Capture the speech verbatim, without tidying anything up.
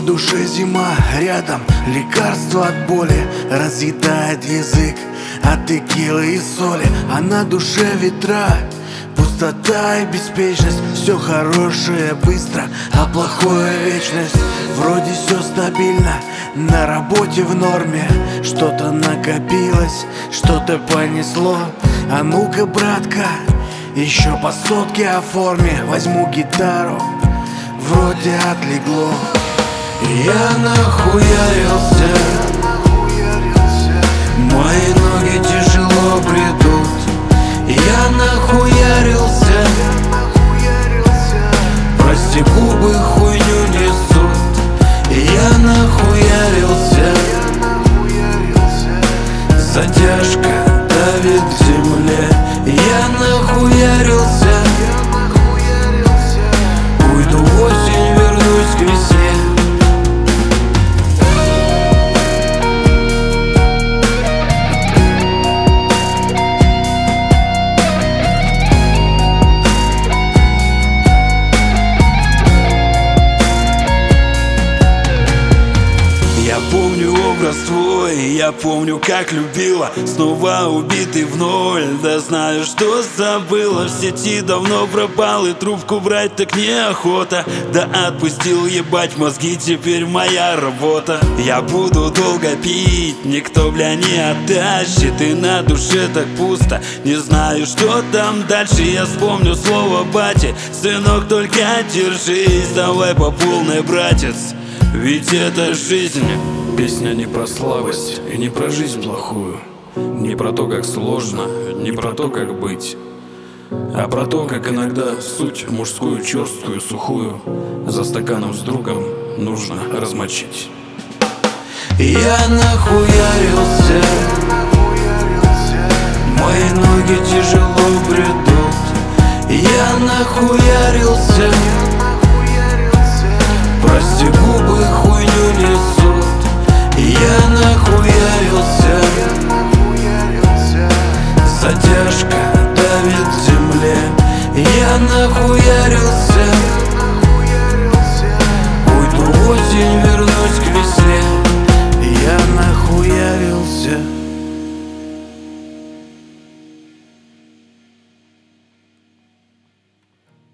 душе зима, рядом лекарство от боли разъедает язык от текилы и соли. А на душе ветра, пустота и беспечность. Все хорошее быстро, а плохое вечность. Вроде все стабильно, на работе в норме. Что-то накопилось, что-то понесло. А ну-ка, братка, еще по сотке оформи. Возьму гитару, вроде отлегло. Я нахуярился, мои ноги тяжело бредут. Я нахуярился, прости, губы хуйню несут. Я нахуярился, затяжка давит в земле. Я нахуярился, уйду в осень, вернусь к весне. Я помню образ твой, я помню, как любила. Снова убитый в ноль, да знаю, что забыла. В сети давно пропал, и трубку брать так неохота. Да отпустил ебать мозги, теперь моя работа. Я буду долго пить, никто, бля, не оттащит. И на душе так пусто, не знаю, что там дальше. Я вспомню слово бати: сынок, только держись, давай по полной, братец, ведь это жизнь. Песня не про слабость и не про жизнь плохую, не про то, как сложно, не про то, как быть, а про то, как иногда суть мужскую, черствую, сухую за стаканом с другом нужно размочить. Я нахуярился, мои ноги тяжело бредут. Я нахуярился, прости, губы хуйню несут. Я нахуярился, затяжка давит в земле. Я нахуярился.